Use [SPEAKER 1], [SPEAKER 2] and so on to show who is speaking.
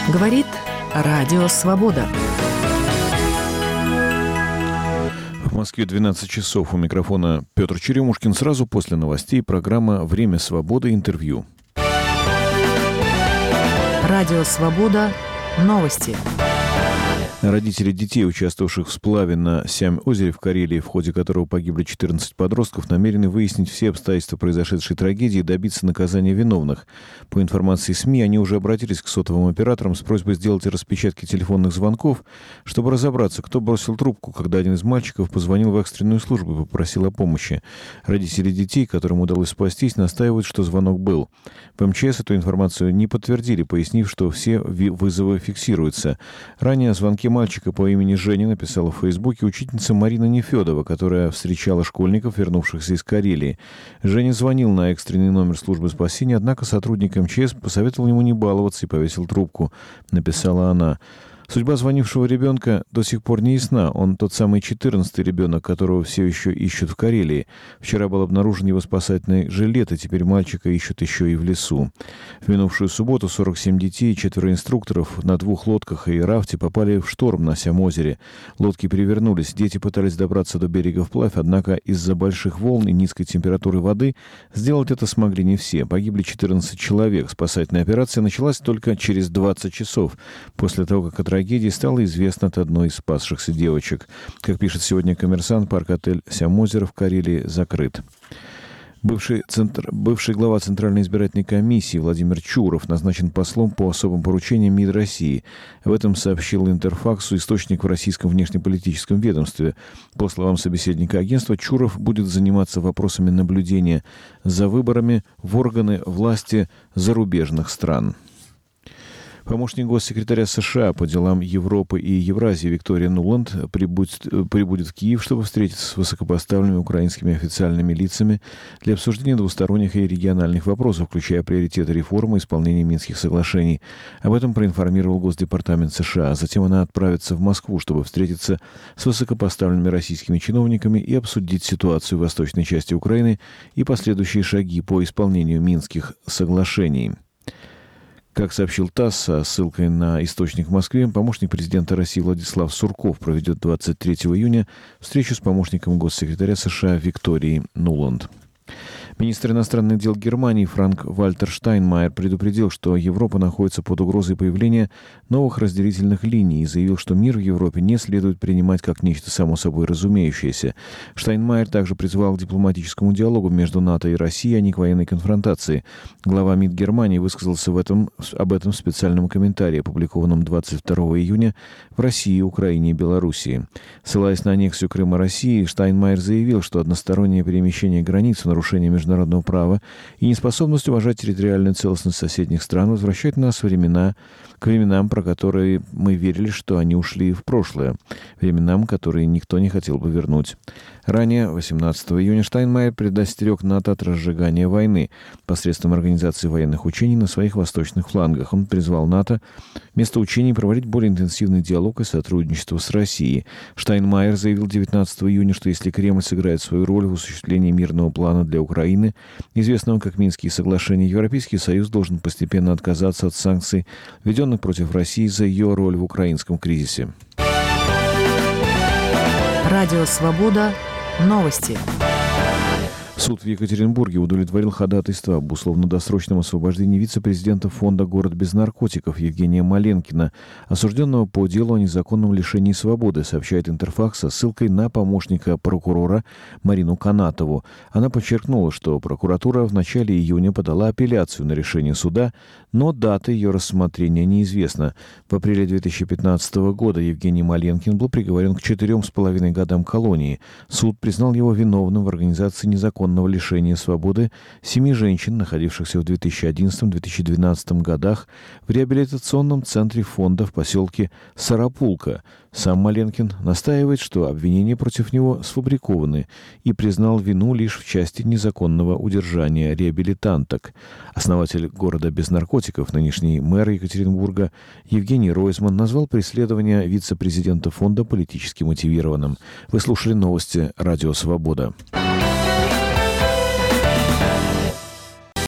[SPEAKER 1] Говорит Радио Свобода.
[SPEAKER 2] В Москве 12 часов. У микрофона Петр Черемушкин. Сразу после новостей программа «Время свободы. Интервью».
[SPEAKER 1] Радио Свобода. Новости.
[SPEAKER 2] Родители детей, участвовавших в сплаве на Сямь-озере в Карелии, в ходе которого погибли 14 подростков, намерены выяснить все обстоятельства произошедшей трагедии и добиться наказания виновных. По информации СМИ, они уже обратились к сотовым операторам с просьбой сделать распечатки телефонных звонков, чтобы разобраться, кто бросил трубку, когда один из мальчиков позвонил в экстренную службу и попросил о помощи. Родители детей, которым удалось спастись, настаивают, что звонок был. В МЧС эту информацию не подтвердили, пояснив, что все вызовы фиксируются. Ранее о звонке мальчика по имени Женя написала в Фейсбуке учительница Марина Нефедова, которая встречала школьников, вернувшихся из Карелии. Женя звонил на экстренный номер службы спасения, однако сотрудник МЧС посоветовал ему не баловаться и повесил трубку, написала она. Судьба звонившего ребенка до сих пор не ясна. Он тот самый 14-й ребенок, которого все еще ищут в Карелии. Вчера был обнаружен его спасательный жилет, и теперь мальчика ищут еще и в лесу. В минувшую субботу 47 детей и 4 инструкторов на 2 лодках и рафте попали в шторм на Сямь-озере. Лодки перевернулись. Дети пытались добраться до берега вплавь, однако из-за больших волн и низкой температуры воды сделать это смогли не все. Погибли 14 человек. Спасательная операция началась только через 20 часов после того, как трагедии стало известно от одной из спасшихся девочек. Как пишет сегодня «Коммерсант», парк-отель Сямь-озеро в Карелии закрыт. Бывший глава Центральной избирательной комиссии Владимир Чуров назначен послом по особым поручениям МИД России. Об этом сообщил Интерфаксу источник в российском внешнеполитическом ведомстве. По словам собеседника агентства, Чуров будет заниматься вопросами наблюдения за выборами в органы власти зарубежных стран. Помощник госсекретаря США по делам Европы и Евразии Виктория Нуланд прибудет в Киев, чтобы встретиться с высокопоставленными украинскими официальными лицами для обсуждения двусторонних и региональных вопросов, включая приоритеты реформы и исполнения Минских соглашений. Об этом проинформировал Госдепартамент США. Затем она отправится в Москву, чтобы встретиться с высокопоставленными российскими чиновниками и обсудить ситуацию в восточной части Украины и последующие шаги по исполнению Минских соглашений. Как сообщил ТАСС со ссылкой на источник в Москве, помощник президента России Владислав Сурков проведет 23 июня встречу с помощником госсекретаря США Викторией Нуланд. Министр иностранных дел Германии Франк-Вальтер Штайнмайер предупредил, что Европа находится под угрозой появления новых разделительных линий и заявил, что мир в Европе не следует принимать как нечто само собой разумеющееся. Штайнмайер также призвал к дипломатическому диалогу между НАТО и Россией, а не к военной конфронтации. Глава МИД Германии высказался об этом в специальном комментарии, опубликованном 22 июня в России, Украине и Белоруссии. Ссылаясь на аннексию Крыма России, Штайнмайер заявил, что одностороннее перемещение границ в нарушение международного права и неспособность уважать территориальную целостность соседних стран возвращает нас к временам, про которые мы верили, что они ушли в прошлое, временам, которые никто не хотел бы вернуть. Ранее, 18 июня, Штайнмайер предостерег НАТО от разжигания войны посредством организации военных учений на своих восточных флангах. Он призвал НАТО вместо учений проводить более интенсивный диалог и сотрудничество с Россией. Штайнмайер заявил 19 июня, что если Кремль сыграет свою роль в осуществлении мирного плана для Украины, известного как Минские соглашения, Европейский Союз должен постепенно отказаться от санкций, введенных против России за ее роль в украинском кризисе.
[SPEAKER 1] Радио «Свобода». Новости.
[SPEAKER 2] Суд в Екатеринбурге удовлетворил ходатайство об условно-досрочном освобождении вице-президента фонда «Город без наркотиков» Евгения Маленкина, осужденного по делу о незаконном лишении свободы, сообщает Интерфакс со ссылкой на помощника прокурора Марину Канатову. Она подчеркнула, что прокуратура в начале июня подала апелляцию на решение суда, но дата ее рассмотрения неизвестна. В апреле 2015 года Евгений Маленкин был приговорен к 4,5 годам колонии. Суд признал его виновным в организации незаконного лишения свободы 7 женщин, находившихся в 2011-2012 годах в реабилитационном центре фонда в поселке Сарапулка. Сам Маленкин настаивает, что обвинения против него сфабрикованы и признал вину лишь в части незаконного удержания реабилитанток. Основатель «Города без наркотиков», нынешний мэр Екатеринбурга Евгений Ройзман назвал преследование вице-президента фонда политически мотивированным. Вы слушали новости «Радио Свобода».